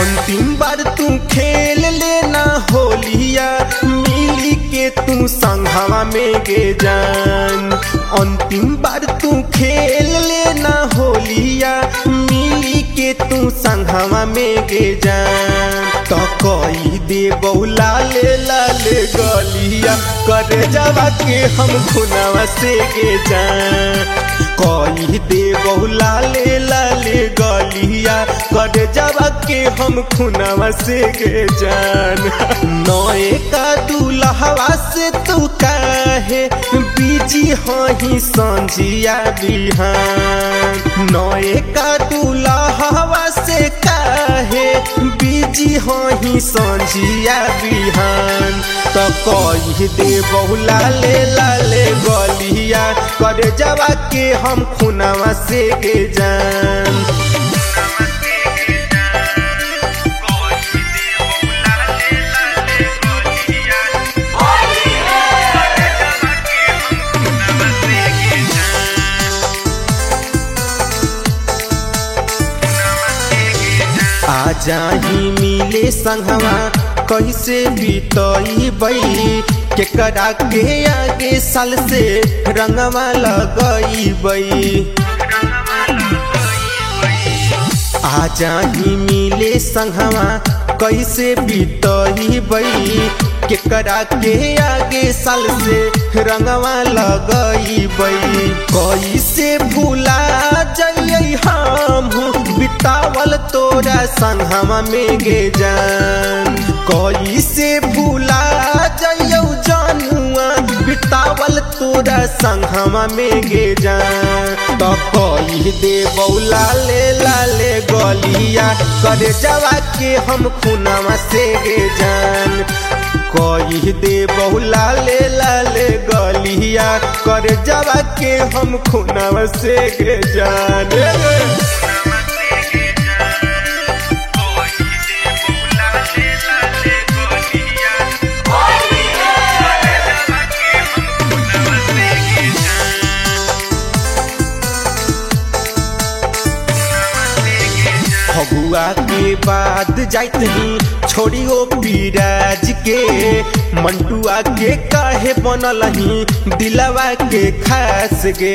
अंतिम बार तू खेल लेना होलिया मिली के तू संघवा में गे जान। अंतिम बार तू खेल लेना होलिया मिली के तू संघवा में गे जान। तो कोई दे बहुला ले लाले गलिया करे जावा के हम खुनावा से गे जान। कोई दे बहुला ले लाले गलिया करे जावा के हम खुनावा से गे जान। नए का दूल्हा से तू काहे बीजी ही संझिया बिहान। नए का दूल्हा से काहे बीजी ही संझिया बिहान। तो कही दे बहुला ले लाले गलिया करे जावा के हम खुनावा से गे जान। आजाही मिले संघवा कैसे बीतई बई केकरा के आगे साल से रंगवा लगई बई। आजाही मिले संघवा कैसे बीतई बई केकरा के आगे साल से रंगवा लगई बई। कैसे भूला जइयै हम बितावल तोरा संघवा में गे जान। कैसे भूला जइयौ जानुआ बितावल तोरा संघवा में गे जान। तो कही दे बहुला ले लाले गलिया करे जावा के हम खुनावा से गे जान। कही दे बहुला ले लाले गलिया करे जावा के हम खुनावा से गे जान। फगुआ के बाद जाइत ही छोड़ियो पीराज के मंटुआ के काहे बनल ही दिलवा के खास गे।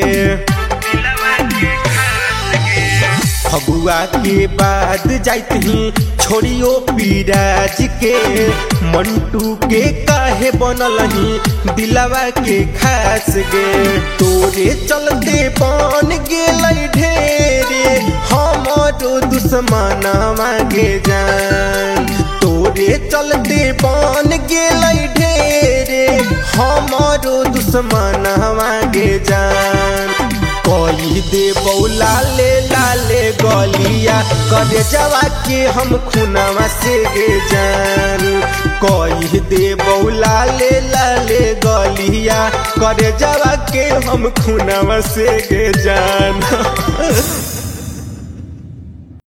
फगुआ के बाद जाइत ही छोड़ियो पीराज के मंटू के काहे बनल ही दिलवा के खास गे। तोरे चलते बन गेलै ढेरे हमरो दुश्मनवा गे जान। तोरे चलते बन गेलै ढेरे हमरो दुश्मनवा गे जान। कही दे बहुला ले लाले गलिया करे जावा के हम खुनावा से गे जान। कही दे बहुला ले लाले गलिया करे जावा के हम खुनावा से गे जान।